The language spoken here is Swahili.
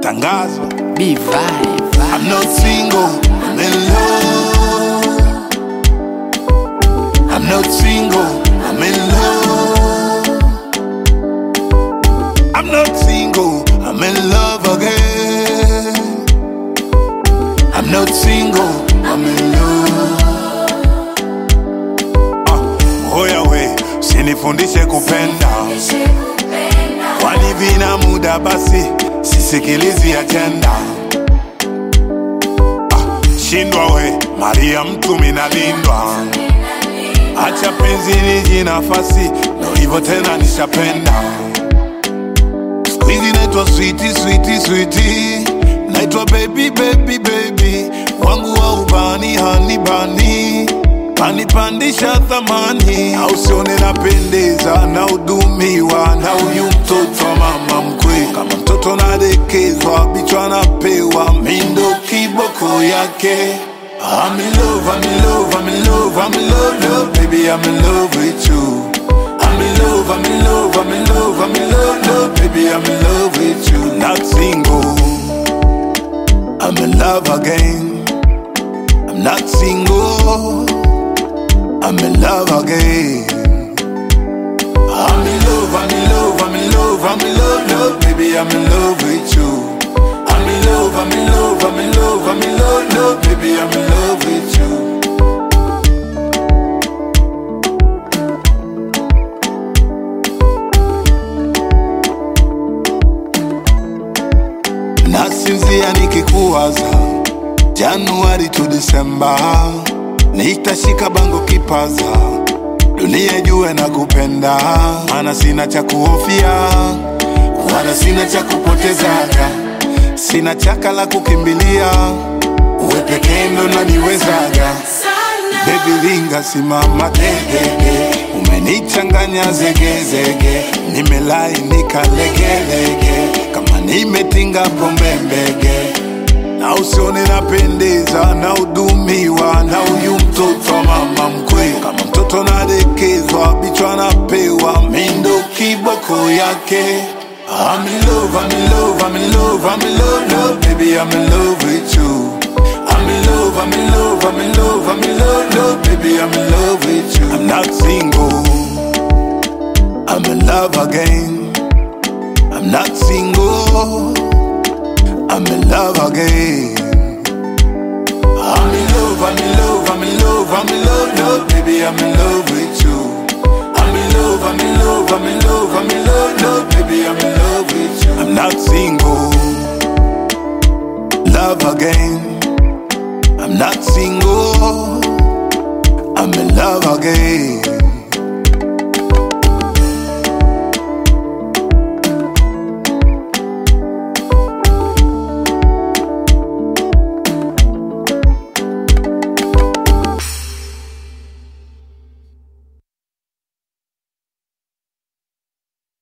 Tangazo. Be vibe. I'm not single, I'm in love. I'm not single, I'm in love. I'm not single, I'm in love again. I'm not single, I'm in love. Hoya we, usinifundishe kupenda. Kwani vina muda basi, sisikilizi agenda. Shindwa we, Maria mtu minalindwa. Acha penzi niji nafasi, no hivyo tena nishapenda. Squeezy naitwa sweetie, sweetie, sweetie. Naitwa baby, baby, baby. Wangu wa ubani, honey bunny. Kanipandisha thamani. Au sione napendeza, na udumiwa. Na huyu mtoto mama mkwe. Kama mtoto nadekezwa, bichwa napewa. Mindo kiboko yake. I'm in love, I'm in love, I'm in love, I'm in love, love. Baby, I'm in love with you. I'm in love, I'm in love, I'm in love, I'm in love, love. Baby, I'm in love with you. Not single, I'm in love again. I'm not single, I'm in love again. I'm in love, I'm in love, I'm in love, I'm in love, love. Baby, I'm in love with you. I'm in love, I'm in love, I'm in love, I'm in love, love. Baby, I'm in love with you. Nasinzia nikikuwaza, Januari to December. Nitashika bango kipaza, dunia jue na kupenda. Maana sina cha kuhofia, wala sina cha kupotezaga. Sina chaka la kukimbilia, uwe pekee ndo naniwezaga. Baby ringa simama degege, umenichanganya zege zege. Nimelainika lege lege, kama nimetinga pombe mbege. Na usione napendeza, na udumiwa. Na huyu mtoto mama mkwe. Kama mtoto nadekezwa, bichwa napewa. Mindo kiboko yake. I'm in love, I'm in love, I'm in love, I'm in love, love. Baby, I'm in love with you. I'm in love, I'm in love, I'm in love, I'm in love, love. Baby, I'm in love with you. I'm not single, I'm in love again. I'm not single, I'm in love again. I'm in love, I'm in love, I'm in love, I'm in love, love. Baby, I'm in love with you. I'm in love, I'm in love, I'm in love, I'm in love, love. Baby, I'm in love with you. I'm not single,